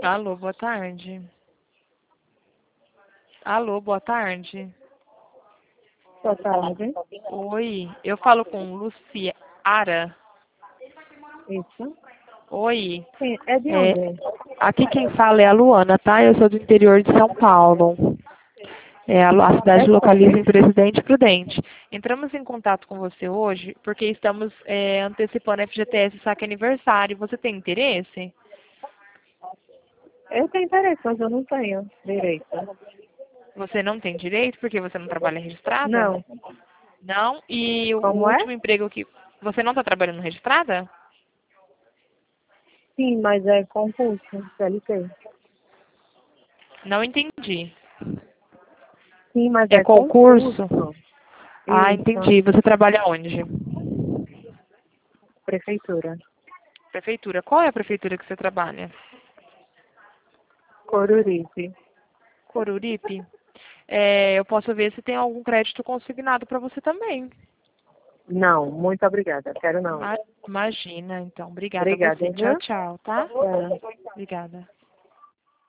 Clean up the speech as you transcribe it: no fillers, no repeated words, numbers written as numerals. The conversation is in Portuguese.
Alô, boa tarde. Alô, boa tarde. Boa tarde. Oi, eu falo com Luciara. Isso. Oi, Sim, é de é, onde? aqui quem fala é a Luana, tá? Eu sou do interior de São Paulo. A cidade É localiza em sobre? Presidente Prudente. Entramos em contato com você hoje porque estamos antecipando a FGTS Saque Aniversário. Você tem interesse? Eu tenho interesse, mas eu não tenho direito. Você não tem direito porque você não trabalha registrada? Não. Não? E o Como é? último emprego que... Você não está trabalhando registrada? Sim, mas é concurso, CLT. Não entendi. Sim, mas É é concurso? concurso. Ah, Isso. entendi. Você trabalha onde? Prefeitura. Prefeitura. Qual é a prefeitura que você trabalha? Coruripe. Coruripe? Eu posso ver se tem algum crédito consignado para você também. Não, muito obrigada. Quero não. Imagina, então. Obrigada a Obrigada, você. Tchau, viu? tchau, tá? É. Obrigada.